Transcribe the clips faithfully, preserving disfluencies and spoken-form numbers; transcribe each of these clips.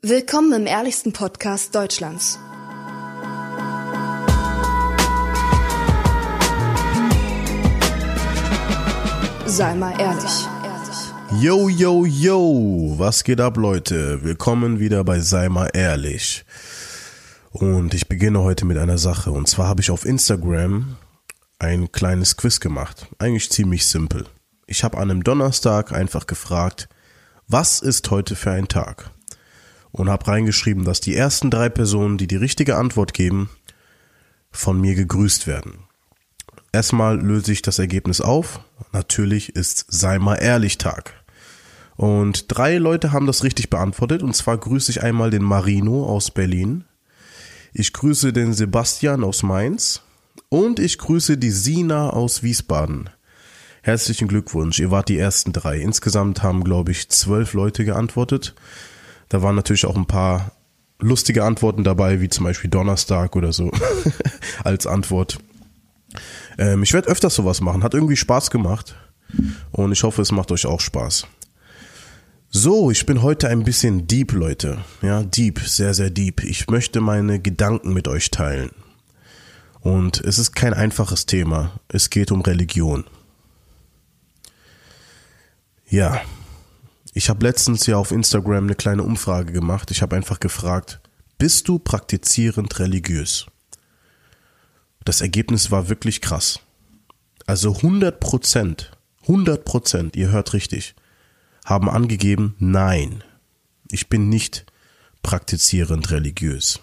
Willkommen im ehrlichsten Podcast Deutschlands. Sei mal ehrlich. Yo, yo, yo, was geht ab, Leute? Willkommen wieder bei Sei mal ehrlich. Und ich beginne heute mit einer Sache. Und zwar habe ich auf Instagram ein kleines Quiz gemacht. Eigentlich ziemlich simpel. Ich habe an einem Donnerstag einfach gefragt, was ist heute für ein Tag? Und habe reingeschrieben, dass die ersten drei Personen, die die richtige Antwort geben, von mir gegrüßt werden. Erstmal löse ich das Ergebnis auf. Natürlich ist Sei mal ehrlich Tag. Und drei Leute haben das richtig beantwortet. Und zwar grüße ich einmal den Marino aus Berlin. Ich grüße den Sebastian aus Mainz. Und ich grüße die Sina aus Wiesbaden. Herzlichen Glückwunsch, ihr wart die ersten drei. Insgesamt haben, glaube ich, zwölf Leute geantwortet. Da waren natürlich auch ein paar lustige Antworten dabei, wie zum Beispiel Donnerstag oder so als Antwort. Ähm, ich werde öfters sowas machen, hat irgendwie Spaß gemacht und ich hoffe, es macht euch auch Spaß. So, ich bin heute ein bisschen deep, Leute. Ja, deep, sehr, sehr deep. Ich möchte meine Gedanken mit euch teilen. Und es ist kein einfaches Thema. Es geht um Religion. Ja. Ich habe letztens ja auf Instagram eine kleine Umfrage gemacht. Ich habe einfach gefragt, bist du praktizierend religiös? Das Ergebnis war wirklich krass. Also hundert Prozent, hundert Prozent, ihr hört richtig, haben angegeben, nein, ich bin nicht praktizierend religiös.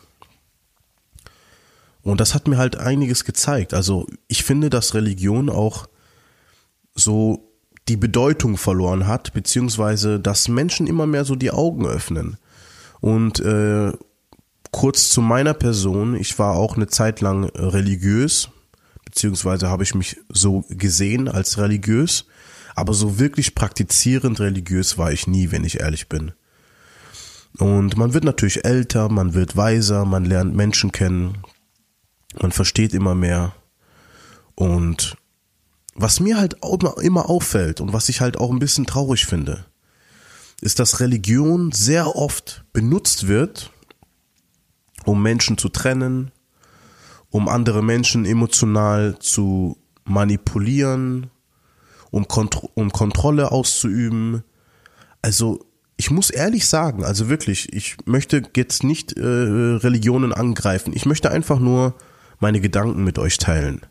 Und das hat mir halt einiges gezeigt. Also ich finde, dass Religion auch so die Bedeutung verloren hat, beziehungsweise dass Menschen immer mehr so die Augen öffnen. Und äh, kurz zu meiner Person, ich war auch eine Zeit lang religiös, beziehungsweise habe ich mich so gesehen als religiös, aber so wirklich praktizierend religiös war ich nie, wenn ich ehrlich bin. Und man wird natürlich älter, man wird weiser, man lernt Menschen kennen, man versteht immer mehr. Und was mir halt immer auffällt und was ich halt auch ein bisschen traurig finde, ist, dass Religion sehr oft benutzt wird, um Menschen zu trennen, um andere Menschen emotional zu manipulieren, um, Kont- um Kontrolle auszuüben. Also ich muss ehrlich sagen, also wirklich, ich möchte jetzt nicht äh, Religionen angreifen, ich möchte einfach nur meine Gedanken mit euch teilen.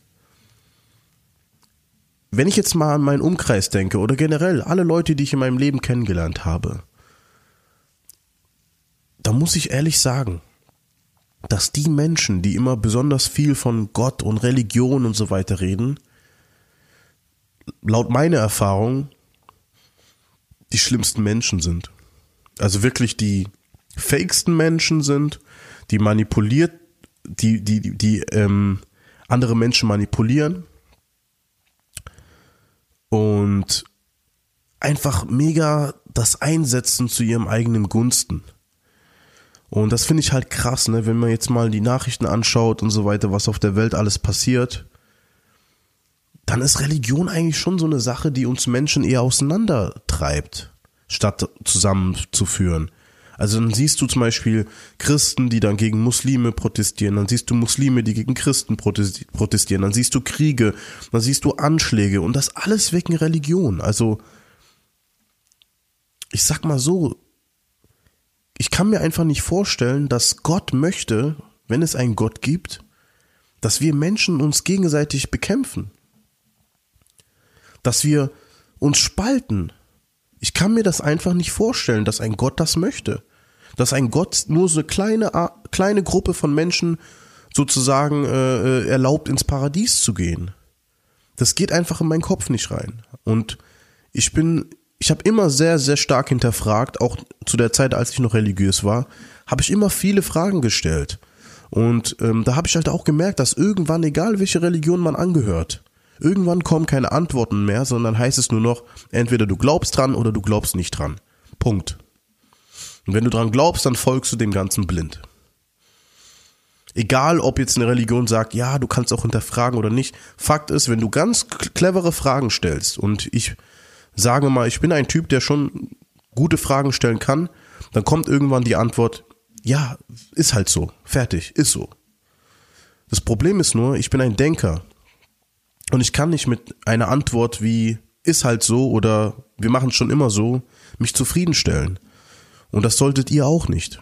Wenn ich jetzt mal an meinen Umkreis denke oder generell alle Leute, die ich in meinem Leben kennengelernt habe, da muss ich ehrlich sagen, dass die Menschen, die immer besonders viel von Gott und Religion und so weiter reden, laut meiner Erfahrung die schlimmsten Menschen sind. Also wirklich die fakesten Menschen sind, die manipuliert, die, die, die, die ähm, andere Menschen manipulieren. Und einfach mega das Einsetzen zu ihrem eigenen Gunsten. Und das finde ich halt krass, ne, wenn man jetzt mal die Nachrichten anschaut und so weiter, was auf der Welt alles passiert, dann ist Religion eigentlich schon so eine Sache, die uns Menschen eher auseinandertreibt, statt zusammenzuführen. Also dann siehst du zum Beispiel Christen, die dann gegen Muslime protestieren, dann siehst du Muslime, die gegen Christen protestieren, dann siehst du Kriege, dann siehst du Anschläge und das alles wegen Religion. Also ich sag mal so, ich kann mir einfach nicht vorstellen, dass Gott möchte, wenn es einen Gott gibt, dass wir Menschen uns gegenseitig bekämpfen, dass wir uns spalten. Ich kann mir das einfach nicht vorstellen, dass ein Gott das möchte. Dass ein Gott nur so eine kleine, kleine Gruppe von Menschen sozusagen äh, erlaubt, ins Paradies zu gehen. Das geht einfach in meinen Kopf nicht rein. Und ich bin, ich habe immer sehr, sehr stark hinterfragt, auch zu der Zeit, als ich noch religiös war, habe ich immer viele Fragen gestellt. Und ähm, da habe ich halt auch gemerkt, dass irgendwann, egal welche Religion man angehört, irgendwann kommen keine Antworten mehr, sondern heißt es nur noch, entweder du glaubst dran oder du glaubst nicht dran. Punkt. Und wenn du dran glaubst, dann folgst du dem Ganzen blind. Egal, ob jetzt eine Religion sagt, ja, du kannst auch hinterfragen oder nicht. Fakt ist, wenn du ganz clevere Fragen stellst, und ich sage mal, ich bin ein Typ, der schon gute Fragen stellen kann, dann kommt irgendwann die Antwort, ja, ist halt so, fertig, ist so. Das Problem ist nur, ich bin ein Denker und ich kann nicht mit einer Antwort wie ist halt so oder wir machen es schon immer so, mich zufriedenstellen. Und das solltet ihr auch nicht.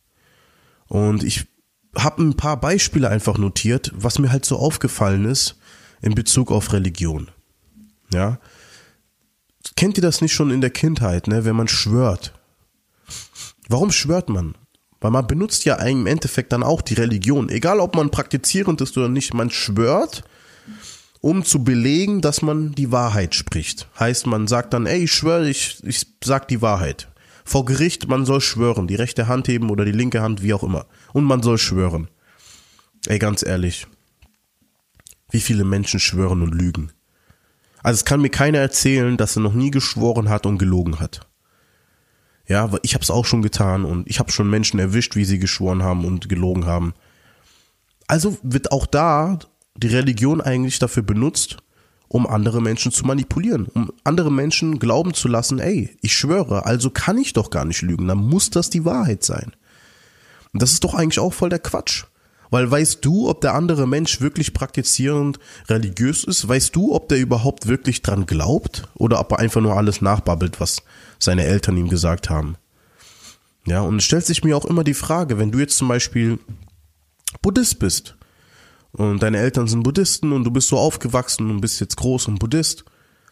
Und ich habe ein paar Beispiele einfach notiert, was mir halt so aufgefallen ist in Bezug auf Religion. Ja, kennt ihr das nicht schon in der Kindheit, ne, wenn man schwört? Warum schwört man? Weil man benutzt ja im Endeffekt dann auch die Religion, egal ob man praktizierend ist oder nicht, man schwört, um zu belegen, dass man die Wahrheit spricht. Heißt, man sagt dann, ey, ich schwöre, ich, ich sag die Wahrheit. Vor Gericht, man soll schwören, die rechte Hand heben oder die linke Hand, wie auch immer. Und man soll schwören. Ey, ganz ehrlich, wie viele Menschen schwören und lügen? Also es kann mir keiner erzählen, dass er noch nie geschworen hat und gelogen hat. Ja, weil ich habe es auch schon getan und ich habe schon Menschen erwischt, wie sie geschworen haben und gelogen haben. Also wird auch da die Religion eigentlich dafür benutzt, um andere Menschen zu manipulieren, um andere Menschen glauben zu lassen, ey, ich schwöre, also kann ich doch gar nicht lügen, dann muss das die Wahrheit sein. Und das ist doch eigentlich auch voll der Quatsch. Weil weißt du, ob der andere Mensch wirklich praktizierend religiös ist? Weißt du, ob der überhaupt wirklich dran glaubt? Oder ob er einfach nur alles nachbabbelt, was seine Eltern ihm gesagt haben? Ja, und es stellt sich mir auch immer die Frage, wenn du jetzt zum Beispiel Buddhist bist und deine Eltern sind Buddhisten und du bist so aufgewachsen und bist jetzt groß und Buddhist.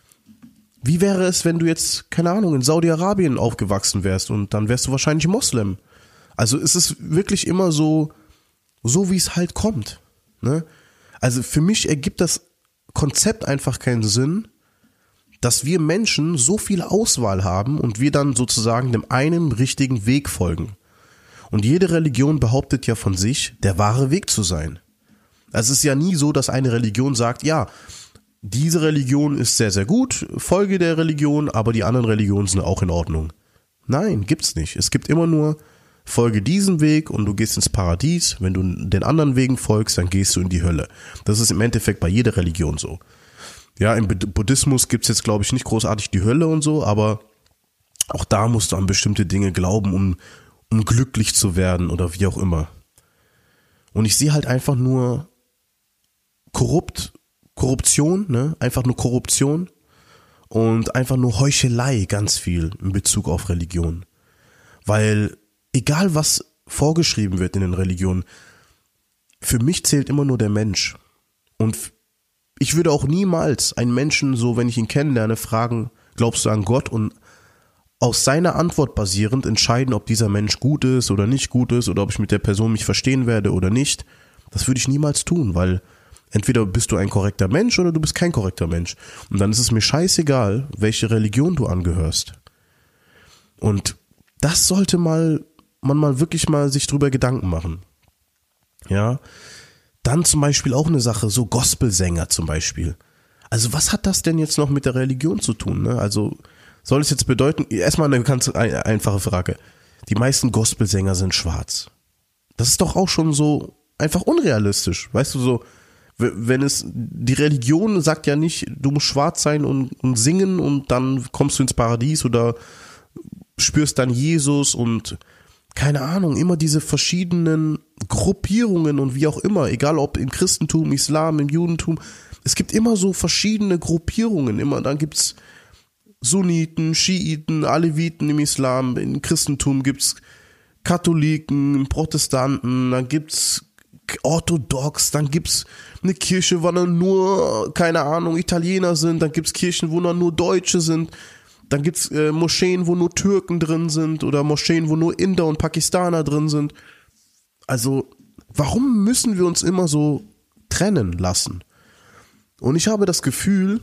Wie wäre es, wenn du jetzt, keine Ahnung, in Saudi-Arabien aufgewachsen wärst und dann wärst du wahrscheinlich Moslem? Also es ist wirklich immer so, so wie es halt kommt. Ne? Also für mich ergibt das Konzept einfach keinen Sinn, dass wir Menschen so viel Auswahl haben und wir dann sozusagen dem einen richtigen Weg folgen. Und jede Religion behauptet ja von sich, der wahre Weg zu sein. Also es ist ja nie so, dass eine Religion sagt, ja, diese Religion ist sehr, sehr gut, folge der Religion, aber die anderen Religionen sind auch in Ordnung. Nein, gibt's nicht. Es gibt immer nur, folge diesem Weg und du gehst ins Paradies. Wenn du den anderen Wegen folgst, dann gehst du in die Hölle. Das ist im Endeffekt bei jeder Religion so. Ja, im Buddhismus gibt's jetzt, glaube ich, nicht großartig die Hölle und so, aber auch da musst du an bestimmte Dinge glauben, um, um glücklich zu werden oder wie auch immer. Und ich sehe halt einfach nur korrupt, Korruption, ne, einfach nur Korruption und einfach nur Heuchelei ganz viel in Bezug auf Religion. Weil egal was vorgeschrieben wird in den Religionen, für mich zählt immer nur der Mensch. Und ich würde auch niemals einen Menschen, so wenn ich ihn kennenlerne, fragen, glaubst du an Gott? Und aus seiner Antwort basierend entscheiden, ob dieser Mensch gut ist oder nicht gut ist oder ob ich mit der Person mich verstehen werde oder nicht. Das würde ich niemals tun, weil entweder bist du ein korrekter Mensch oder du bist kein korrekter Mensch. Und dann ist es mir scheißegal, welche Religion du angehörst. Und das sollte mal man mal wirklich mal sich drüber Gedanken machen. Ja, dann zum Beispiel auch eine Sache, so Gospelsänger zum Beispiel. Also was hat das denn jetzt noch mit der Religion zu tun? Ne? Also soll es jetzt bedeuten, erstmal eine ganz einfache Frage, die meisten Gospelsänger sind schwarz. Das ist doch auch schon so einfach unrealistisch, weißt du, so, wenn es, die Religion sagt ja nicht, du musst schwarz sein und, und singen und dann kommst du ins Paradies oder spürst dann Jesus und keine Ahnung, immer diese verschiedenen Gruppierungen und wie auch immer, egal ob im Christentum, Islam, im Judentum, es gibt immer so verschiedene Gruppierungen, immer, dann gibt's Sunniten, Schiiten, Aleviten im Islam, im Christentum gibt's Katholiken, Protestanten, dann gibt's Orthodox, dann gibt's eine Kirche, wo dann nur, keine Ahnung, Italiener sind, dann gibt's Kirchen, wo dann nur Deutsche sind. Dann gibt's äh, Moscheen, wo nur Türken drin sind oder Moscheen, wo nur Inder und Pakistaner drin sind. Also, warum müssen wir uns immer so trennen lassen? Und ich habe das Gefühl,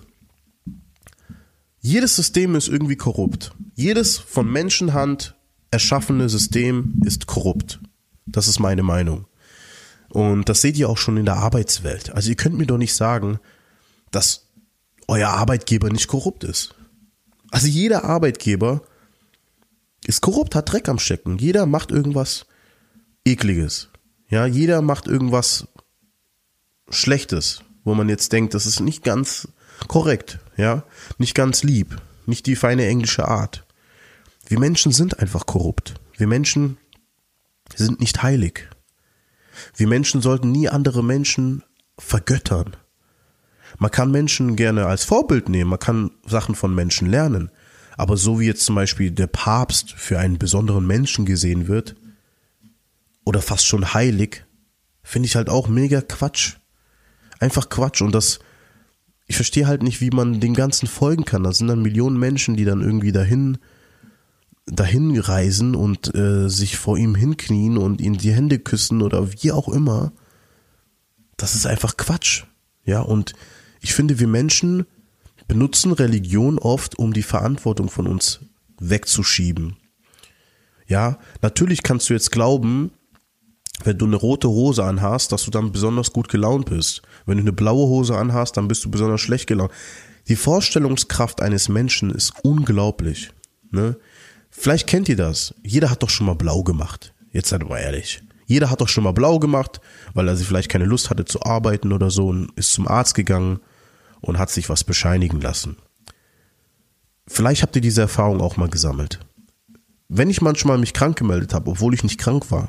jedes System ist irgendwie korrupt. Jedes von Menschenhand erschaffene System ist korrupt. Das ist meine Meinung. Und das seht ihr auch schon in der Arbeitswelt. Also ihr könnt mir doch nicht sagen, dass euer Arbeitgeber nicht korrupt ist. Also jeder Arbeitgeber ist korrupt, hat Dreck am Stecken. Jeder macht irgendwas Ekliges. Ja, jeder macht irgendwas Schlechtes, wo man jetzt denkt, das ist nicht ganz korrekt, ja, nicht ganz lieb, nicht die feine englische Art. Wir Menschen sind einfach korrupt. Wir Menschen sind nicht heilig. Wir Menschen sollten nie andere Menschen vergöttern. Man kann Menschen gerne als Vorbild nehmen, man kann Sachen von Menschen lernen. Aber so wie jetzt zum Beispiel der Papst für einen besonderen Menschen gesehen wird oder fast schon heilig, finde ich halt auch mega Quatsch. Einfach Quatsch. Und das, ich verstehe halt nicht, wie man dem Ganzen folgen kann. Da sind dann Millionen Menschen, die dann irgendwie dahin, dahin reisen und äh, sich vor ihm hinknien und ihm die Hände küssen oder wie auch immer. Das ist einfach Quatsch. Ja, und ich finde, wir Menschen benutzen Religion oft, um die Verantwortung von uns wegzuschieben. Ja, natürlich kannst du jetzt glauben, wenn du eine rote Hose anhast, dass du dann besonders gut gelaunt bist. Wenn du eine blaue Hose anhast, dann bist du besonders schlecht gelaunt. Die Vorstellungskraft eines Menschen ist unglaublich. Ne? Vielleicht kennt ihr das. Jeder hat doch schon mal blau gemacht. Jetzt seid mal ehrlich. Jeder hat doch schon mal blau gemacht, weil er sich vielleicht keine Lust hatte zu arbeiten oder so und ist zum Arzt gegangen und hat sich was bescheinigen lassen. Vielleicht habt ihr diese Erfahrung auch mal gesammelt. Wenn ich manchmal mich krank gemeldet habe, obwohl ich nicht krank war,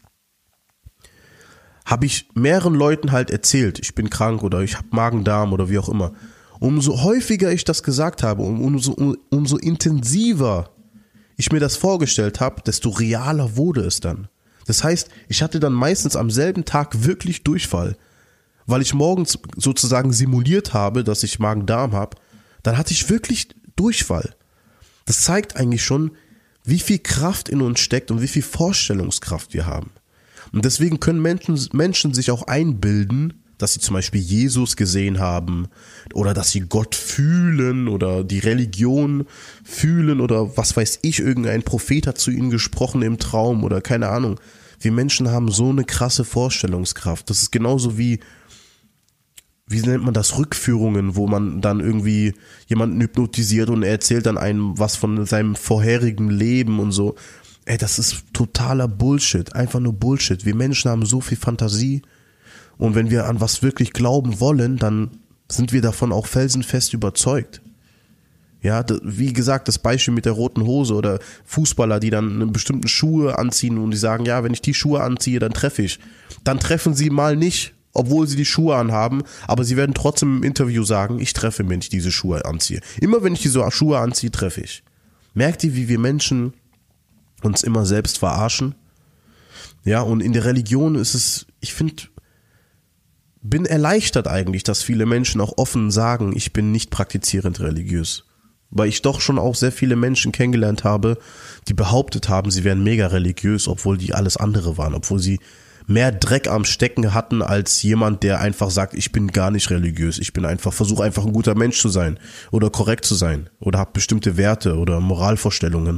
habe ich mehreren Leuten halt erzählt, ich bin krank oder ich habe Magen-Darm oder wie auch immer. Umso häufiger ich das gesagt habe und umso, um, umso intensiver ich mir das vorgestellt habe, desto realer wurde es dann. Das heißt, ich hatte dann meistens am selben Tag wirklich Durchfall, weil ich morgens sozusagen simuliert habe, dass ich Magen-Darm habe. Dann hatte ich wirklich Durchfall. Das zeigt eigentlich schon, wie viel Kraft in uns steckt und wie viel Vorstellungskraft wir haben. Und deswegen können Menschen, Menschen sich auch einbilden, dass sie zum Beispiel Jesus gesehen haben oder dass sie Gott fühlen oder die Religion fühlen oder was weiß ich, irgendein Prophet hat zu ihnen gesprochen im Traum oder keine Ahnung. Wir Menschen haben so eine krasse Vorstellungskraft. Das ist genauso wie, wie nennt man das, Rückführungen, wo man dann irgendwie jemanden hypnotisiert und er erzählt dann einem was von seinem vorherigen Leben und so. Ey, das ist totaler Bullshit, einfach nur Bullshit. Wir Menschen haben so viel Fantasie und wenn wir an was wirklich glauben wollen, dann sind wir davon auch felsenfest überzeugt. Ja, wie gesagt, das Beispiel mit der roten Hose oder Fußballer, die dann eine bestimmten Schuhe anziehen und die sagen, ja, wenn ich die Schuhe anziehe, dann treffe ich. Dann treffen sie mal nicht, obwohl sie die Schuhe anhaben, aber sie werden trotzdem im Interview sagen, ich treffe, wenn ich diese Schuhe anziehe. Immer wenn ich diese Schuhe anziehe, treffe ich. Merkt ihr, wie wir Menschen uns immer selbst verarschen? Ja, und in der Religion ist es, ich finde, bin erleichtert eigentlich, dass viele Menschen auch offen sagen, ich bin nicht praktizierend religiös. Weil ich doch schon auch sehr viele Menschen kennengelernt habe, die behauptet haben, sie wären mega religiös, obwohl die alles andere waren, obwohl sie mehr Dreck am Stecken hatten als jemand, der einfach sagt, ich bin gar nicht religiös, ich bin einfach, versuche einfach ein guter Mensch zu sein oder korrekt zu sein oder habe bestimmte Werte oder Moralvorstellungen.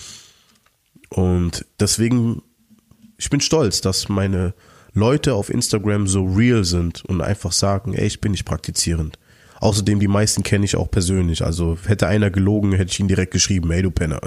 Und deswegen, ich bin stolz, dass meine Leute auf Instagram so real sind und einfach sagen, ey, ich bin nicht praktizierend. Außerdem, die meisten kenne ich auch persönlich. Also hätte einer gelogen, hätte ich ihn direkt geschrieben, ey, du Penner.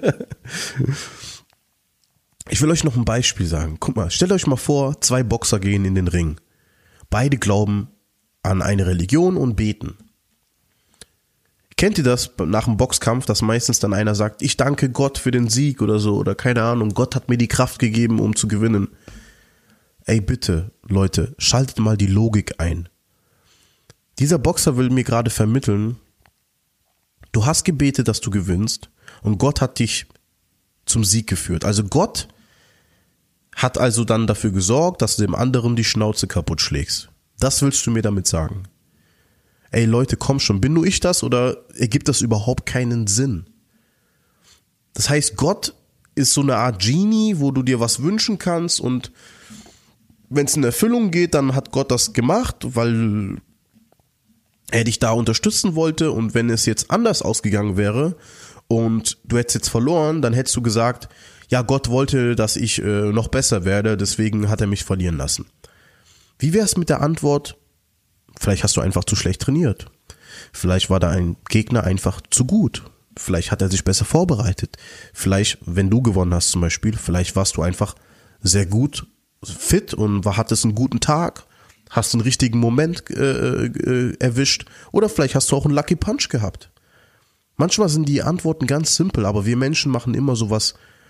Ich will euch noch ein Beispiel sagen. Guck mal, stellt euch mal vor, zwei Boxer gehen in den Ring. Beide glauben an eine Religion und beten. Kennt ihr das nach dem Boxkampf, dass meistens dann einer sagt, ich danke Gott für den Sieg oder so oder keine Ahnung, Gott hat mir die Kraft gegeben, um zu gewinnen. Ey, bitte, Leute, schaltet mal die Logik ein. Dieser Boxer will mir gerade vermitteln, du hast gebetet, dass du gewinnst und Gott hat dich zum Sieg geführt. Also Gott hat also dann dafür gesorgt, dass du dem anderen die Schnauze kaputt schlägst. Das willst du mir damit sagen? Ey Leute, komm schon, bin nur ich das oder ergibt das überhaupt keinen Sinn? Das heißt, Gott ist so eine Art Genie, wo du dir was wünschen kannst und wenn es in Erfüllung geht, dann hat Gott das gemacht, weil er dich da unterstützen wollte und wenn es jetzt anders ausgegangen wäre und du hättest jetzt verloren, dann hättest du gesagt, ja, Gott wollte, dass ich äh, noch besser werde, deswegen hat er mich verlieren lassen. Wie wär's mit der Antwort, vielleicht hast du einfach zu schlecht trainiert, vielleicht war da ein Gegner einfach zu gut, vielleicht hat er sich besser vorbereitet, vielleicht, wenn du gewonnen hast zum Beispiel, vielleicht warst du einfach sehr gut fit und hattest einen guten Tag, hast einen richtigen Moment äh, äh, erwischt oder vielleicht hast du auch einen Lucky Punch gehabt. Manchmal sind die Antworten ganz simpel, aber wir Menschen machen immer sowas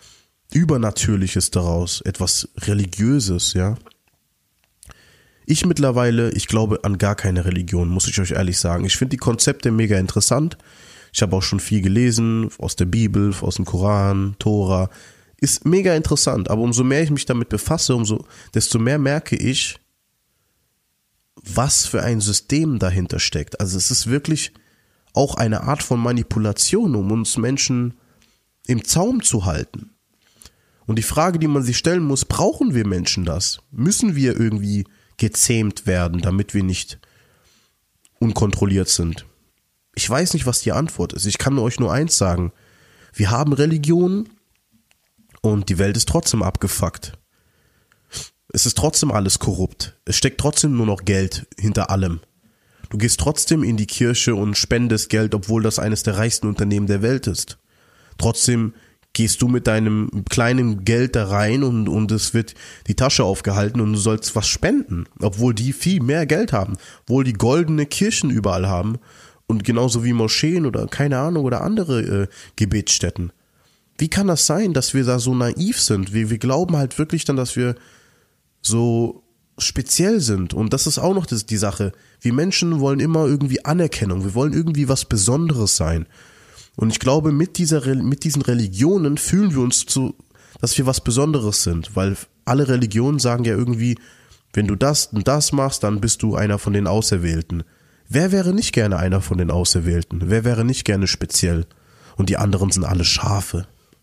Übernatürliches daraus, etwas Religiöses, ja. Ich mittlerweile, ich glaube an gar keine Religion, muss ich euch ehrlich sagen. Ich finde die Konzepte mega interessant. Ich habe auch schon viel gelesen, aus der Bibel, aus dem Koran, Tora. Ist mega interessant, aber umso mehr ich mich damit befasse, umso desto mehr merke ich, was für ein System dahinter steckt. Also es ist wirklich auch eine Art von Manipulation, um uns Menschen im Zaum zu halten. Und die Frage, die man sich stellen muss, brauchen wir Menschen das? Müssen wir irgendwie gezähmt werden, damit wir nicht unkontrolliert sind? Ich weiß nicht, was die Antwort ist. Ich kann euch nur eins sagen. Wir haben Religionen und die Welt ist trotzdem abgefuckt. Es ist trotzdem alles korrupt. Es steckt trotzdem nur noch Geld hinter allem. Du gehst trotzdem in die Kirche und spendest Geld, obwohl das eines der reichsten Unternehmen der Welt ist. Trotzdem gehst du mit deinem kleinen Geld da rein und, und es wird die Tasche aufgehalten und du sollst was spenden, obwohl die viel mehr Geld haben, obwohl die goldene Kirchen überall haben und genauso wie Moscheen oder keine Ahnung oder andere äh, Gebetsstätten. Wie kann das sein, dass wir da so naiv sind? Wir, wir glauben halt wirklich dann, dass wir so speziell sind und das ist auch noch das, die Sache. Wir Menschen wollen immer irgendwie Anerkennung, wir wollen irgendwie was Besonderes sein. Und ich glaube, mit dieser, mit diesen Religionen fühlen wir uns zu, dass wir was Besonderes sind, weil alle Religionen sagen ja irgendwie, wenn du das und das machst, dann bist du einer von den Auserwählten. Wer wäre nicht gerne einer von den Auserwählten? Wer wäre nicht gerne speziell? Und die anderen sind alle Schafe.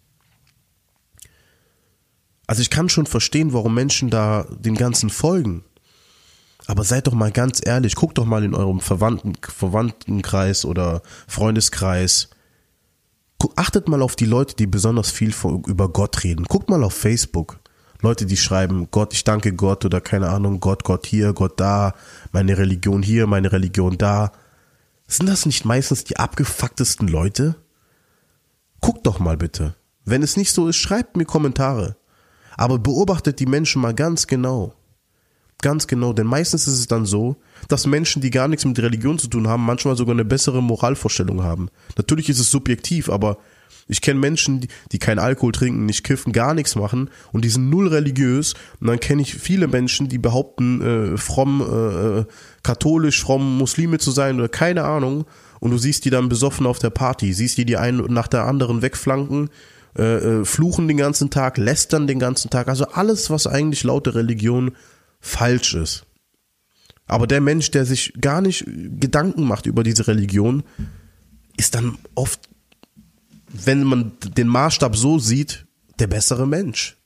Also ich kann schon verstehen, warum Menschen da den Ganzen folgen. Aber seid doch mal ganz ehrlich, guckt doch mal in eurem Verwandten, Verwandtenkreis oder Freundeskreis. Achtet mal auf die Leute, die besonders viel von, über Gott reden. Guckt mal auf Facebook. Leute, die schreiben, Gott, ich danke Gott oder keine Ahnung, Gott, Gott hier, Gott da, meine Religion hier, meine Religion da. Sind das nicht meistens die abgefucktesten Leute? Guckt doch mal bitte. Wenn es nicht so ist, schreibt mir Kommentare. Aber beobachtet die Menschen mal ganz genau. Ganz genau, denn meistens ist es dann so, dass Menschen, die gar nichts mit Religion zu tun haben, manchmal sogar eine bessere Moralvorstellung haben. Natürlich ist es subjektiv, aber ich kenne Menschen, die, die keinen Alkohol trinken, nicht kiffen, gar nichts machen und die sind null religiös. Und dann kenne ich viele Menschen, die behaupten, äh, fromm, äh, katholisch, fromm Muslime zu sein oder keine Ahnung. Und du siehst die dann besoffen auf der Party, siehst die die einen nach der anderen wegflanken, äh, äh, fluchen den ganzen Tag, lästern den ganzen Tag. Also alles, was eigentlich laut der Religion falsch ist. Aber der Mensch, der sich gar nicht Gedanken macht über diese Religion, ist dann oft, wenn man den Maßstab so sieht, der bessere Mensch.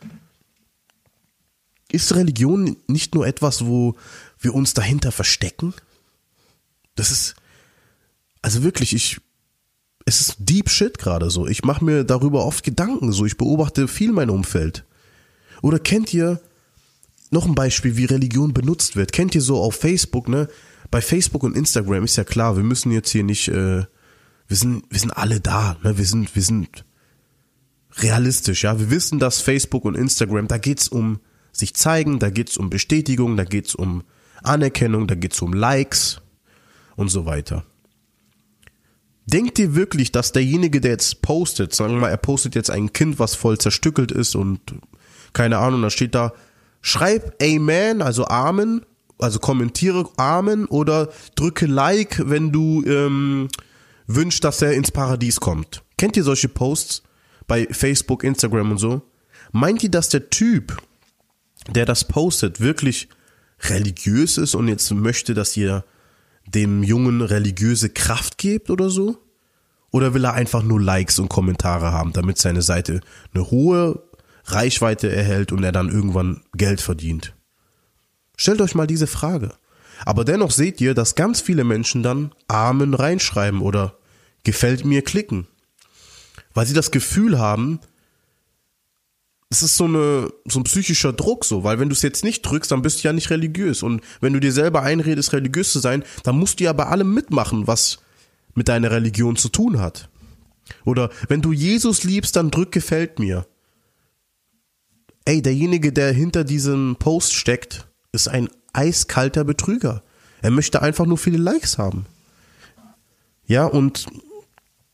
Ist Religion nicht nur etwas, wo wir uns dahinter verstecken? Das ist, also wirklich, ich, es ist deep shit gerade so. Ich mache mir darüber oft Gedanken, so ich beobachte viel mein Umfeld. Oder kennt ihr noch ein Beispiel, wie Religion benutzt wird? Kennt ihr so auf Facebook, ne? Bei Facebook und Instagram ist ja klar, wir müssen jetzt hier nicht, äh, wir sind, wir sind alle da, ne? Wir sind, wir sind realistisch, ja. Wir wissen, dass Facebook und Instagram, da geht's um sich zeigen, da geht's um Bestätigung, da geht's um Anerkennung, da geht's um Likes und so weiter. Denkt ihr wirklich, dass derjenige, der jetzt postet, sagen wir mal, er postet jetzt ein Kind, was voll zerstückelt ist und keine Ahnung, da steht da, schreib Amen, also Amen, also kommentiere Amen oder drücke Like, wenn du ähm, wünschst, dass er ins Paradies kommt. Kennt ihr solche Posts bei Facebook, Instagram und so? Meint ihr, dass der Typ, der das postet, wirklich religiös ist und jetzt möchte, dass ihr dem Jungen religiöse Kraft gebt oder so? Oder will er einfach nur Likes und Kommentare haben, damit seine Seite eine hohe Reichweite erhält und er dann irgendwann Geld verdient? Stellt euch mal diese Frage. Aber dennoch seht ihr, dass ganz viele Menschen dann Amen reinschreiben oder gefällt mir klicken. Weil sie das Gefühl haben, es ist so, eine, so ein psychischer Druck so, weil wenn du es jetzt nicht drückst, dann bist du ja nicht religiös. Und wenn du dir selber einredest, religiös zu sein, dann musst du ja bei allem mitmachen, was mit deiner Religion zu tun hat. Oder wenn du Jesus liebst, dann drück gefällt mir. Ey, derjenige, der hinter diesem Post steckt, ist ein eiskalter Betrüger. Er möchte einfach nur viele Likes haben. Ja, und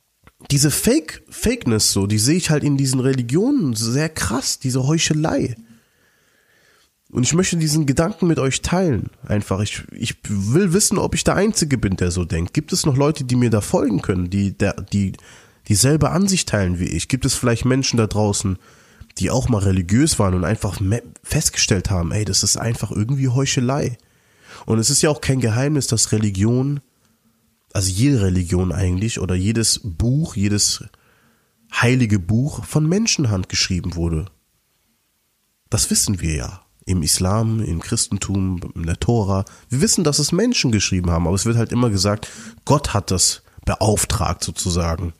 diese Fake, Fakeness so, die sehe ich halt in diesen Religionen sehr krass, diese Heuchelei. Und ich möchte diesen Gedanken mit euch teilen. Einfach, ich, ich will wissen, ob ich der Einzige bin, der so denkt. Gibt es noch Leute, die mir da folgen können, die, der, die dieselbe Ansicht teilen wie ich? Gibt es vielleicht Menschen da draußen, die auch mal religiös waren und einfach me- festgestellt haben, ey, das ist einfach irgendwie Heuchelei. Und es ist ja auch kein Geheimnis, dass Religion, also jede Religion eigentlich oder jedes Buch, jedes heilige Buch von Menschenhand geschrieben wurde. Das wissen wir ja. Im Islam, im Christentum, in der Tora. Wir wissen, dass es Menschen geschrieben haben, aber es wird halt immer gesagt, Gott hat das beauftragt sozusagen.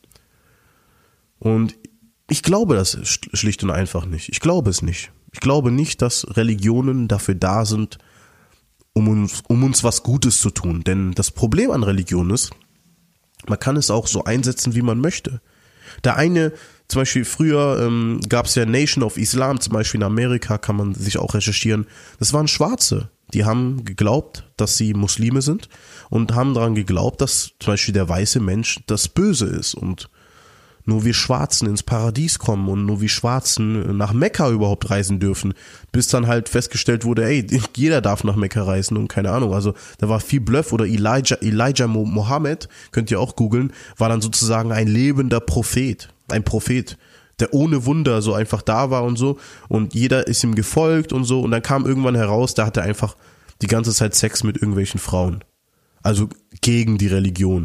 Und ich glaube das schlicht und einfach nicht. Ich glaube es nicht. Ich glaube nicht, dass Religionen dafür da sind, um uns, um uns was Gutes zu tun. Denn das Problem an Religion ist, man kann es auch so einsetzen, wie man möchte. Der eine, zum Beispiel früher ähm, gab es ja Nation of Islam, zum Beispiel in Amerika, kann man sich auch recherchieren. Das waren Schwarze, die haben geglaubt, dass sie Muslime sind und haben daran geglaubt, dass zum Beispiel der weiße Mensch das Böse ist und nur wir Schwarzen ins Paradies kommen und nur wir Schwarzen nach Mekka überhaupt reisen dürfen, bis dann halt festgestellt wurde, ey, jeder darf nach Mekka reisen und keine Ahnung, also da war viel Bluff. Oder Elijah, Elijah Mohammed, könnt ihr auch googeln, war dann sozusagen ein lebender Prophet, ein Prophet, der ohne Wunder so einfach da war und so und jeder ist ihm gefolgt und so und dann kam irgendwann heraus, da hat er einfach die ganze Zeit Sex mit irgendwelchen Frauen, also gegen die Religion.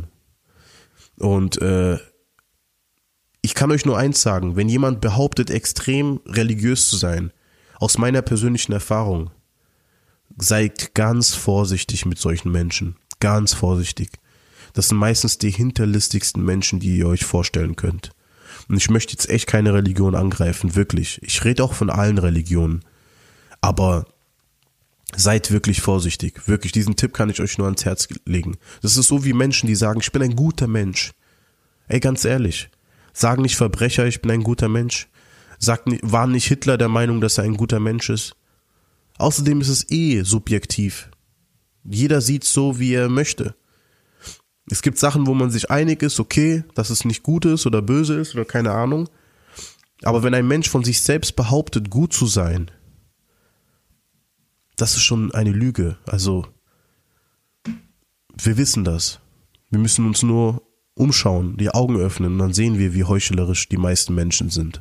Und äh, ich kann euch nur eins sagen, wenn jemand behauptet, extrem religiös zu sein, aus meiner persönlichen Erfahrung, seid ganz vorsichtig mit solchen Menschen. Ganz vorsichtig. Das sind meistens die hinterlistigsten Menschen, die ihr euch vorstellen könnt. Und ich möchte jetzt echt keine Religion angreifen, wirklich. Ich rede auch von allen Religionen. Aber seid wirklich vorsichtig. Wirklich, diesen Tipp kann ich euch nur ans Herz legen. Das ist so wie Menschen, die sagen, ich bin ein guter Mensch. Ey, ganz ehrlich. Sagen nicht Verbrecher, ich bin ein guter Mensch. Sagt, war nicht Hitler der Meinung, dass er ein guter Mensch ist? Außerdem ist es eh subjektiv. Jeder sieht so, wie er möchte. Es gibt Sachen, wo man sich einig ist, okay, dass es nicht gut ist oder böse ist oder keine Ahnung. Aber wenn ein Mensch von sich selbst behauptet, gut zu sein, das ist schon eine Lüge. Also, wir wissen das. Wir müssen uns nur umschauen, die Augen öffnen und dann sehen wir, wie heuchlerisch die meisten Menschen sind.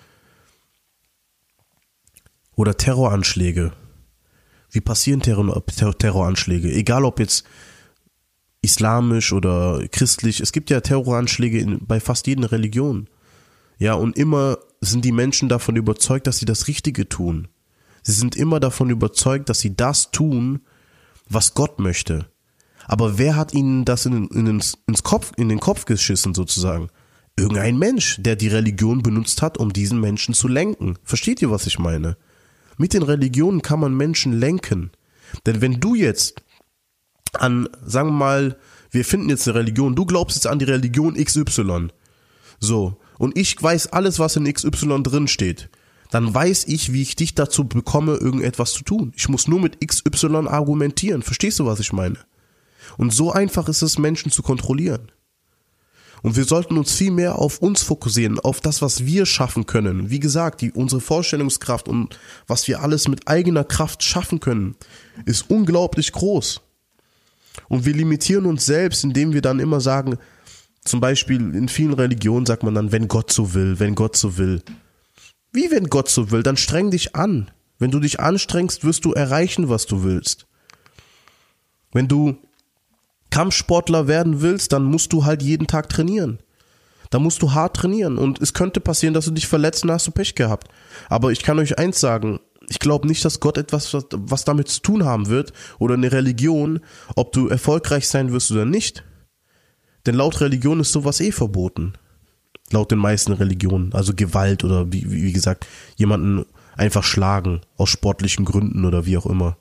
Oder Terroranschläge. Wie passieren Terror, Terroranschläge? Egal ob jetzt islamisch oder christlich, es gibt ja Terroranschläge in, bei fast jeder Religion. Ja, und immer sind die Menschen davon überzeugt, dass sie das Richtige tun. Sie sind immer davon überzeugt, dass sie das tun, was Gott möchte. Aber wer hat ihnen das in, in, ins, ins Kopf, in den Kopf geschissen sozusagen? Irgendein Mensch, der die Religion benutzt hat, um diesen Menschen zu lenken. Versteht ihr, was ich meine? Mit den Religionen kann man Menschen lenken. Denn wenn du jetzt an, sagen wir mal, wir finden jetzt eine Religion, du glaubst jetzt an die Religion X Y. So, und ich weiß alles, was in X Y drin steht. Dann weiß ich, wie ich dich dazu bekomme, irgendetwas zu tun. Ich muss nur mit X Y argumentieren. Verstehst du, was ich meine? Und so einfach ist es, Menschen zu kontrollieren. Und wir sollten uns viel mehr auf uns fokussieren, auf das, was wir schaffen können. Wie gesagt, die, unsere Vorstellungskraft und was wir alles mit eigener Kraft schaffen können, ist unglaublich groß. Und wir limitieren uns selbst, indem wir dann immer sagen, zum Beispiel in vielen Religionen sagt man dann, wenn Gott so will, wenn Gott so will. Wie wenn Gott so will? Dann streng dich an. Wenn du dich anstrengst, wirst du erreichen, was du willst. Wenn du Kampfsportler werden willst, dann musst du halt jeden Tag trainieren. Da musst du hart trainieren und es könnte passieren, dass du dich verletzt und hast du Pech gehabt. Aber ich kann euch eins sagen, ich glaube nicht, dass Gott etwas, was damit zu tun haben wird oder eine Religion, ob du erfolgreich sein wirst oder nicht. Denn laut Religion ist sowas eh verboten. Laut den meisten Religionen, also Gewalt oder wie, wie gesagt, jemanden einfach schlagen aus sportlichen Gründen oder wie auch immer.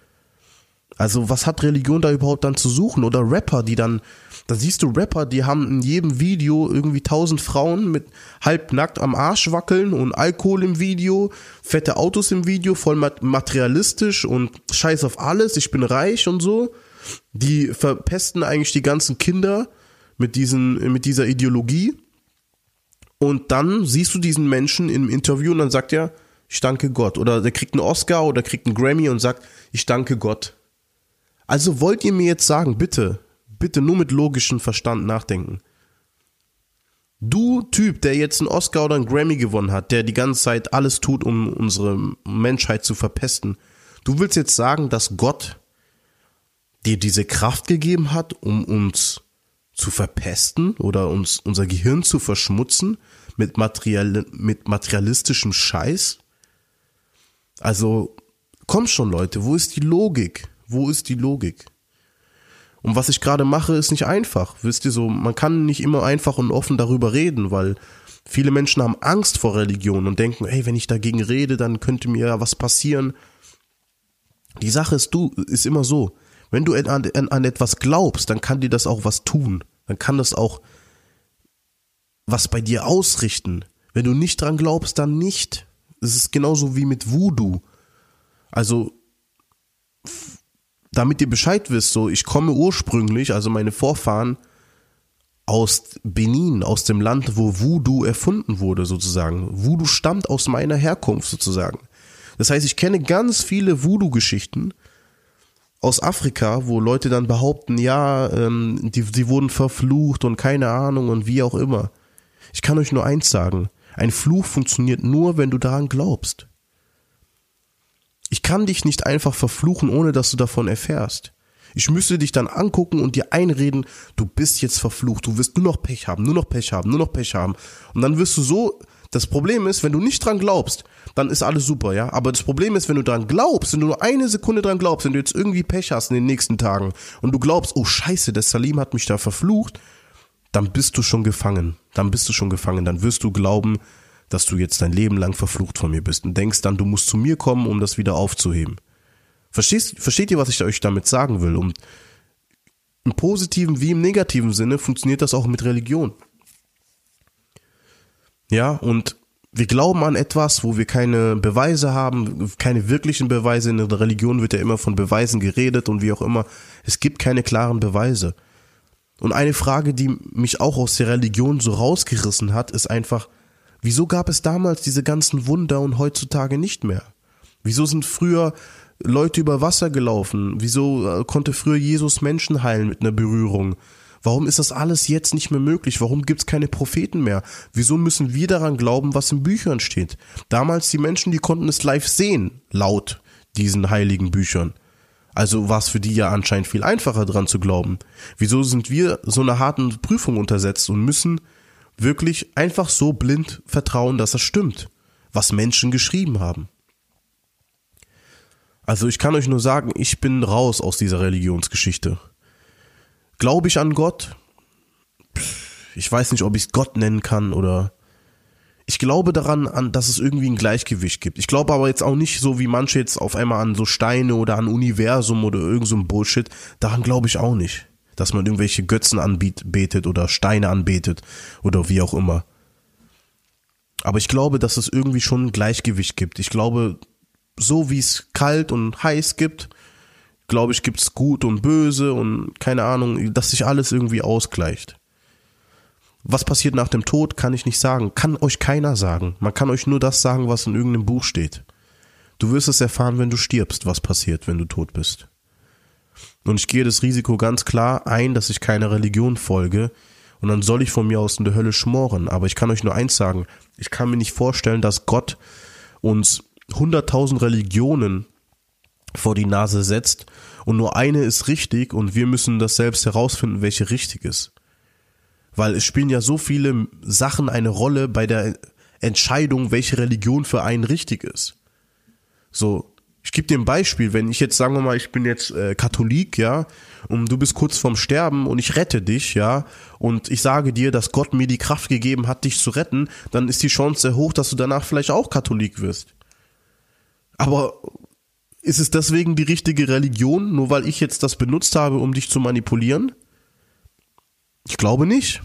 Also was hat Religion da überhaupt dann zu suchen? Oder Rapper, die dann, da siehst du Rapper, die haben in jedem Video irgendwie tausend Frauen mit halbnackt am Arsch wackeln und Alkohol im Video, fette Autos im Video, voll materialistisch und scheiß auf alles, ich bin reich und so. Die verpesten eigentlich die ganzen Kinder mit diesen, mit dieser Ideologie. Und dann siehst du diesen Menschen im Interview und dann sagt er, ich danke Gott. Oder der kriegt einen Oscar oder kriegt einen Grammy und sagt, ich danke Gott. Also wollt ihr mir jetzt sagen, bitte, bitte nur mit logischem Verstand nachdenken. Du Typ, der jetzt einen Oscar oder einen Grammy gewonnen hat, der die ganze Zeit alles tut, um unsere Menschheit zu verpesten. Du willst jetzt sagen, dass Gott dir diese Kraft gegeben hat, um uns zu verpesten oder uns unser Gehirn zu verschmutzen mit, Material, mit materialistischem Scheiß? Also, komm schon Leute, wo ist die Logik? Wo ist die Logik? Und was ich gerade mache, ist nicht einfach. Wisst ihr so, man kann nicht immer einfach und offen darüber reden, weil viele Menschen haben Angst vor Religion und denken, hey, wenn ich dagegen rede, dann könnte mir ja was passieren. Die Sache ist, du, ist immer so, wenn du an, an, an etwas glaubst, dann kann dir das auch was tun. Dann kann das auch was bei dir ausrichten. Wenn du nicht dran glaubst, dann nicht. Es ist genauso wie mit Voodoo. Also, damit ihr Bescheid wisst, so, ich komme ursprünglich, also meine Vorfahren, aus Benin, aus dem Land, wo Voodoo erfunden wurde, sozusagen. Voodoo stammt aus meiner Herkunft, sozusagen. Das heißt, ich kenne ganz viele Voodoo-Geschichten aus Afrika, wo Leute dann behaupten, ja, ähm, die, die wurden verflucht und keine Ahnung und wie auch immer. Ich kann euch nur eins sagen, ein Fluch funktioniert nur, wenn du daran glaubst. Ich kann dich nicht einfach verfluchen, ohne dass du davon erfährst. Ich müsste dich dann angucken und dir einreden, du bist jetzt verflucht, du wirst nur noch Pech haben, nur noch Pech haben, nur noch Pech haben. Und dann wirst du so, das Problem ist, wenn du nicht dran glaubst, dann ist alles super, ja. Aber das Problem ist, wenn du dran glaubst, wenn du nur eine Sekunde dran glaubst, wenn du jetzt irgendwie Pech hast in den nächsten Tagen und du glaubst, oh Scheiße, der Salim hat mich da verflucht, dann bist du schon gefangen. Dann bist du schon gefangen. Dann wirst du glauben, dass du jetzt dein Leben lang verflucht von mir bist und denkst dann, du musst zu mir kommen, um das wieder aufzuheben. Verstehst, versteht ihr, was ich euch damit sagen will? Und im positiven wie im negativen Sinne funktioniert das auch mit Religion. Ja, und wir glauben an etwas, wo wir keine Beweise haben, keine wirklichen Beweise. In der Religion wird ja immer von Beweisen geredet und wie auch immer. Es gibt keine klaren Beweise. Und eine Frage, die mich auch aus der Religion so rausgerissen hat, ist einfach, wieso gab es damals diese ganzen Wunder und heutzutage nicht mehr? Wieso sind früher Leute über Wasser gelaufen? Wieso konnte früher Jesus Menschen heilen mit einer Berührung? Warum ist das alles jetzt nicht mehr möglich? Warum gibt es keine Propheten mehr? Wieso müssen wir daran glauben, was in Büchern steht? Damals die Menschen, die konnten es live sehen, laut diesen heiligen Büchern. Also war es für die ja anscheinend viel einfacher dran zu glauben. Wieso sind wir so einer harten Prüfung untersetzt und müssen wirklich einfach so blind vertrauen, dass das stimmt, was Menschen geschrieben haben? Also ich kann euch nur sagen, ich bin raus aus dieser Religionsgeschichte. Glaube ich an Gott? Ich weiß nicht, ob ich es Gott nennen kann oder ich glaube daran, an, dass es irgendwie ein Gleichgewicht gibt. Ich glaube aber jetzt auch nicht so wie manche jetzt auf einmal an so Steine oder an Universum oder irgend so ein Bullshit. Daran glaube ich auch nicht, dass man irgendwelche Götzen anbetet oder Steine anbetet oder wie auch immer. Aber ich glaube, dass es irgendwie schon ein Gleichgewicht gibt. Ich glaube, so wie es kalt und heiß gibt, glaube ich, gibt es gut und böse und keine Ahnung, dass sich alles irgendwie ausgleicht. Was passiert nach dem Tod, kann ich nicht sagen. Kann euch keiner sagen. Man kann euch nur das sagen, was in irgendeinem Buch steht. Du wirst es erfahren, wenn du stirbst, was passiert, wenn du tot bist. Und ich gehe das Risiko ganz klar ein, dass ich keiner Religion folge und dann soll ich von mir aus in der Hölle schmoren. Aber ich kann euch nur eins sagen, ich kann mir nicht vorstellen, dass Gott uns hunderttausend Religionen vor die Nase setzt und nur eine ist richtig und wir müssen das selbst herausfinden, welche richtig ist. Weil es spielen ja so viele Sachen eine Rolle bei der Entscheidung, welche Religion für einen richtig ist. So, ich gebe dir ein Beispiel, wenn ich jetzt, sagen wir mal, ich bin jetzt äh, Katholik, ja, und du bist kurz vorm Sterben und ich rette dich, ja, und ich sage dir, dass Gott mir die Kraft gegeben hat, dich zu retten, dann ist die Chance sehr hoch, dass du danach vielleicht auch Katholik wirst. Aber ist es deswegen die richtige Religion, nur weil ich jetzt das benutzt habe, um dich zu manipulieren? Ich glaube nicht.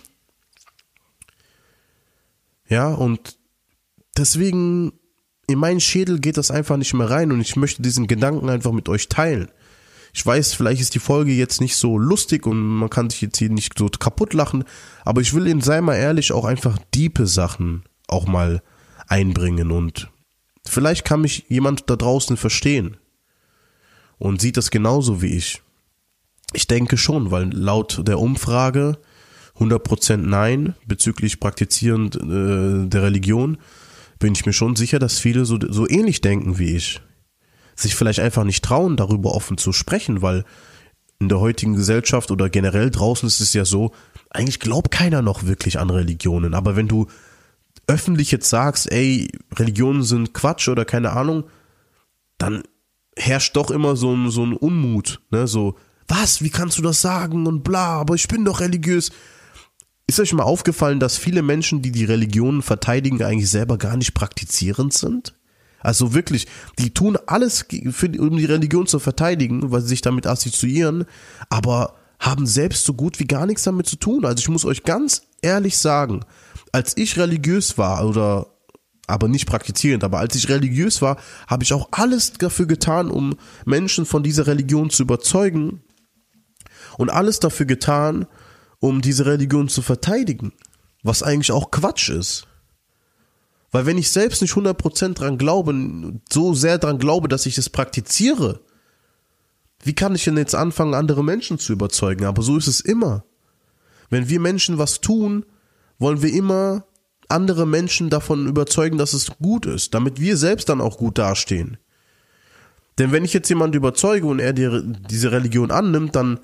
Ja, und deswegen in meinen Schädel geht das einfach nicht mehr rein und ich möchte diesen Gedanken einfach mit euch teilen. Ich weiß, vielleicht ist die Folge jetzt nicht so lustig und man kann sich jetzt hier nicht so kaputt lachen, aber ich will in Sei mal ehrlich auch einfach diepe Sachen auch mal einbringen und vielleicht kann mich jemand da draußen verstehen und sieht das genauso wie ich. Ich denke schon, weil laut der Umfrage hundert Prozent Nein bezüglich Praktizieren äh, der Religion, bin ich mir schon sicher, dass viele so, so ähnlich denken wie ich. Sich vielleicht einfach nicht trauen, darüber offen zu sprechen, weil in der heutigen Gesellschaft oder generell draußen ist es ja so, eigentlich glaubt keiner noch wirklich an Religionen, aber wenn du öffentlich jetzt sagst, ey, Religionen sind Quatsch oder keine Ahnung, dann herrscht doch immer so ein, so ein Unmut, ne, so, was, wie kannst du das sagen und bla, aber ich bin doch religiös. Ist euch mal aufgefallen, dass viele Menschen, die die Religionen verteidigen, eigentlich selber gar nicht praktizierend sind? Also wirklich, die tun alles, für, um die Religion zu verteidigen, weil sie sich damit assoziieren, aber haben selbst so gut wie gar nichts damit zu tun. Also ich muss euch ganz ehrlich sagen, als ich religiös war, oder aber nicht praktizierend, aber als ich religiös war, habe ich auch alles dafür getan, um Menschen von dieser Religion zu überzeugen und alles dafür getan, um diese Religion zu verteidigen, was eigentlich auch Quatsch ist. Weil wenn ich selbst nicht hundert Prozent dran glaube, so sehr dran glaube, dass ich es praktiziere, wie kann ich denn jetzt anfangen, andere Menschen zu überzeugen? Aber so ist es immer. Wenn wir Menschen was tun, wollen wir immer andere Menschen davon überzeugen, dass es gut ist, damit wir selbst dann auch gut dastehen. Denn wenn ich jetzt jemanden überzeuge und er die, diese Religion annimmt, dann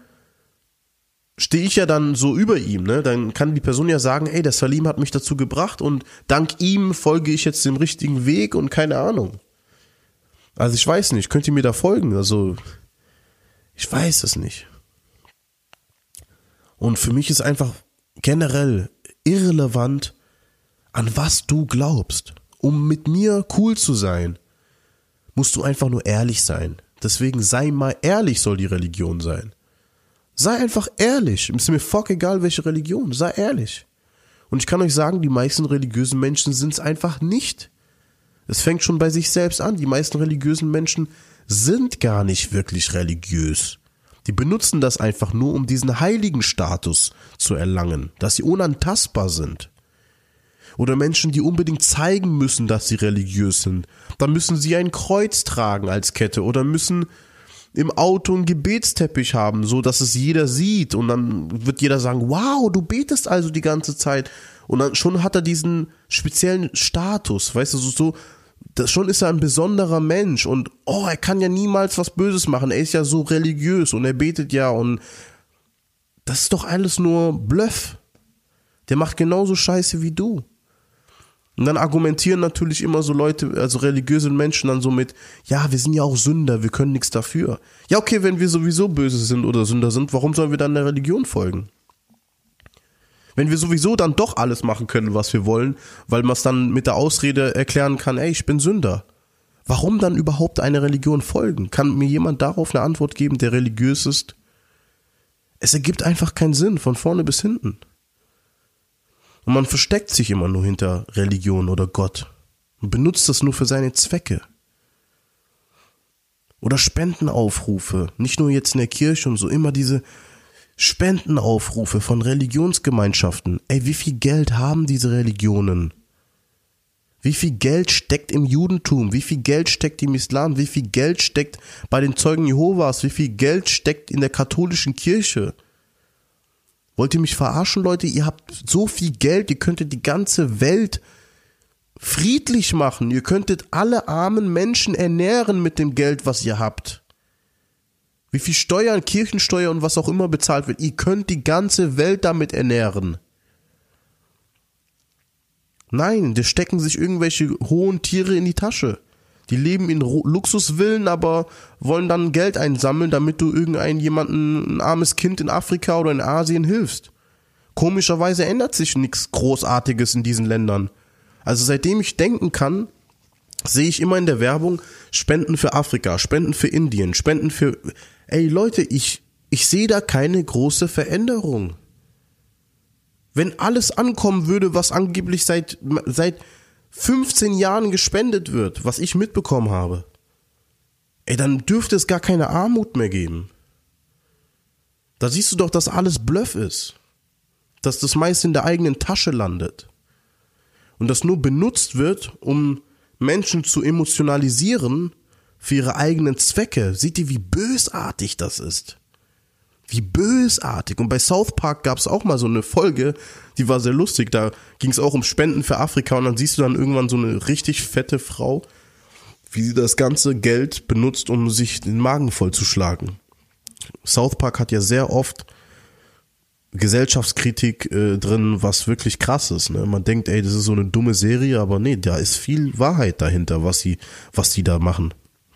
stehe ich ja dann so über ihm, ne? Dann kann die Person ja sagen, ey, der Salim hat mich dazu gebracht und dank ihm folge ich jetzt dem richtigen Weg und keine Ahnung. Also ich weiß nicht, könnt ihr mir da folgen? Also ich weiß es nicht. Und für mich ist einfach generell irrelevant, an was du glaubst. Um mit mir cool zu sein, musst du einfach nur ehrlich sein. Deswegen sei mal ehrlich, soll die Religion sein. Sei einfach ehrlich. Ist mir fuck egal, welche Religion. Sei ehrlich. Und ich kann euch sagen, die meisten religiösen Menschen sind es einfach nicht. Es fängt schon bei sich selbst an. Die meisten religiösen Menschen sind gar nicht wirklich religiös. Die benutzen das einfach nur, um diesen heiligen Status zu erlangen, dass sie unantastbar sind. Oder Menschen, die unbedingt zeigen müssen, dass sie religiös sind. Dann müssen sie ein Kreuz tragen als Kette oder müssen im Auto einen Gebetsteppich haben, so dass es jeder sieht und dann wird jeder sagen, wow, du betest also die ganze Zeit und dann schon hat er diesen speziellen Status, weißt du, so, so das, schon ist er ein besonderer Mensch und oh, er kann ja niemals was Böses machen, er ist ja so religiös und er betet ja und das ist doch alles nur Bluff, der macht genauso Scheiße wie du. Und dann argumentieren natürlich immer so Leute, also religiöse Menschen dann so mit, ja, wir sind ja auch Sünder, wir können nichts dafür. Ja, okay, wenn wir sowieso böse sind oder Sünder sind, warum sollen wir dann der Religion folgen? Wenn wir sowieso dann doch alles machen können, was wir wollen, weil man es dann mit der Ausrede erklären kann, ey, ich bin Sünder. Warum dann überhaupt einer Religion folgen? Kann mir jemand darauf eine Antwort geben, der religiös ist? Es ergibt einfach keinen Sinn, von vorne bis hinten. Und man versteckt sich immer nur hinter Religion oder Gott und benutzt das nur für seine Zwecke. Oder Spendenaufrufe, nicht nur jetzt in der Kirche und so, immer diese Spendenaufrufe von Religionsgemeinschaften. Ey, wie viel Geld haben diese Religionen? Wie viel Geld steckt im Judentum? Wie viel Geld steckt im Islam? Wie viel Geld steckt bei den Zeugen Jehovas? Wie viel Geld steckt in der katholischen Kirche? Wollt ihr mich verarschen, Leute? Ihr habt so viel Geld, ihr könntet die ganze Welt friedlich machen. Ihr könntet alle armen Menschen ernähren mit dem Geld, was ihr habt. Wie viel Steuern, Kirchensteuer und was auch immer bezahlt wird. Ihr könnt die ganze Welt damit ernähren. Nein, da stecken sich irgendwelche hohen Tiere in die Tasche. Die leben in Luxusvillen, aber wollen dann Geld einsammeln, damit du irgendein jemanden, ein armes Kind in Afrika oder in Asien hilfst. Komischerweise ändert sich nichts Großartiges in diesen Ländern. Also seitdem ich denken kann, sehe ich immer in der Werbung Spenden für Afrika, Spenden für Indien, Spenden für... Ey Leute, ich, ich sehe da keine große Veränderung. Wenn alles ankommen würde, was angeblich seit... seit fünfzehn Jahren gespendet wird, was ich mitbekommen habe, ey, dann dürfte es gar keine Armut mehr geben. Da siehst du doch, dass alles Bluff ist. Dass das meist in der eigenen Tasche landet. Und das nur benutzt wird, um Menschen zu emotionalisieren für ihre eigenen Zwecke. Seht ihr, wie bösartig das ist? Wie bösartig. Und bei South Park gab es auch mal so eine Folge, die war sehr lustig. Da ging es auch um Spenden für Afrika. Und dann siehst du dann irgendwann so eine richtig fette Frau, wie sie das ganze Geld benutzt, um sich den Magen vollzuschlagen. South Park hat ja sehr oft Gesellschaftskritik äh, drin, was wirklich krass ist. Ne? Man denkt, ey, das ist so eine dumme Serie, aber nee, da ist viel Wahrheit dahinter, was sie, was die da machen.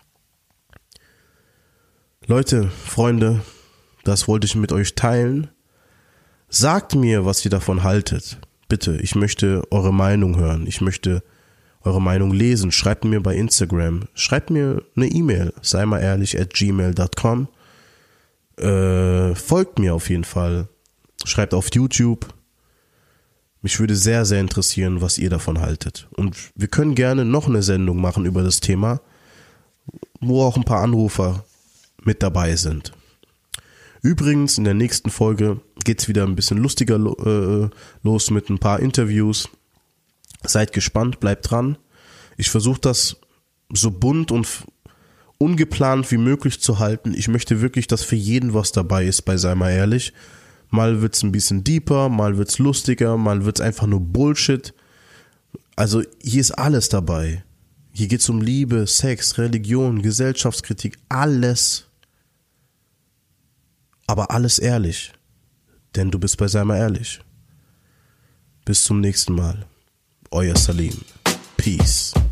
Leute, Freunde, das wollte ich mit euch teilen. Sagt mir, was ihr davon haltet. Bitte, ich möchte eure Meinung hören. Ich möchte eure Meinung lesen. Schreibt mir bei Instagram. Schreibt mir eine E-Mail. sei mal ehrlich at gmail dot com. Äh, folgt mir auf jeden Fall. Schreibt auf YouTube. Mich würde sehr, sehr interessieren, was ihr davon haltet. Und wir können gerne noch eine Sendung machen über das Thema, wo auch ein paar Anrufer mit dabei sind. Übrigens, in der nächsten Folge geht's wieder ein bisschen lustiger äh, los mit ein paar Interviews. Seid gespannt, bleibt dran. Ich versuche das so bunt und f- ungeplant wie möglich zu halten. Ich möchte wirklich, dass für jeden was dabei ist bei Sei mal ehrlich. Mal wird's ein bisschen deeper, mal wird's lustiger, mal wird's einfach nur Bullshit. Also hier ist alles dabei. Hier geht's um Liebe, Sex, Religion, Gesellschaftskritik, alles. Aber alles ehrlich. Denn du bist bei Sei mal ehrlich. Bis zum nächsten Mal. Euer Salim. Peace.